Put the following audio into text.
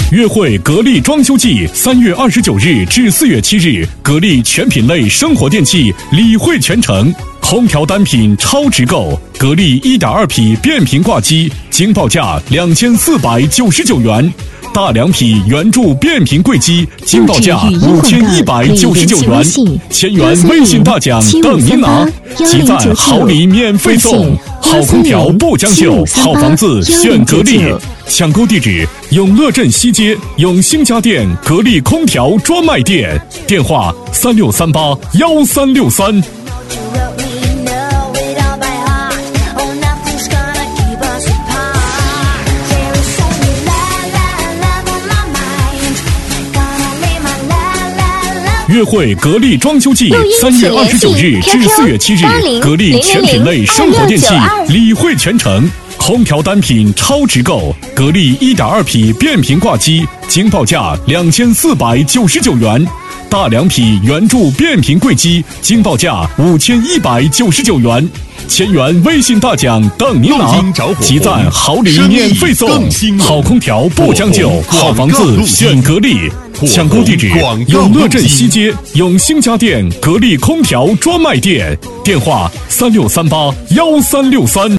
约会格力装修季，3月29日至4月7日，格力全品类生活电器理惠全城，空调单品超值购，格力1.2匹变频挂机经报价2499元。大2匹圆柱变频柜机经报价5199元，千元微信大奖等您拿，即赞好礼免费送，好空调不将就，好房子选格力。抢购地址：永乐镇西街永兴家电格力空调专卖店，电话36381363。约会格力装修季，3月29日至4月7日，格力全品类生活电器理惠全城，空调单品超值购，格力1.2匹变频挂机经报价2499元，大2匹圆柱变频柜机经报价5199元，千元微信大奖等您拿，即赞好礼免费送，好空调不将就，好房子选格力。抢购地址：永乐镇西街永兴家电格力空调专卖店，电话36381363。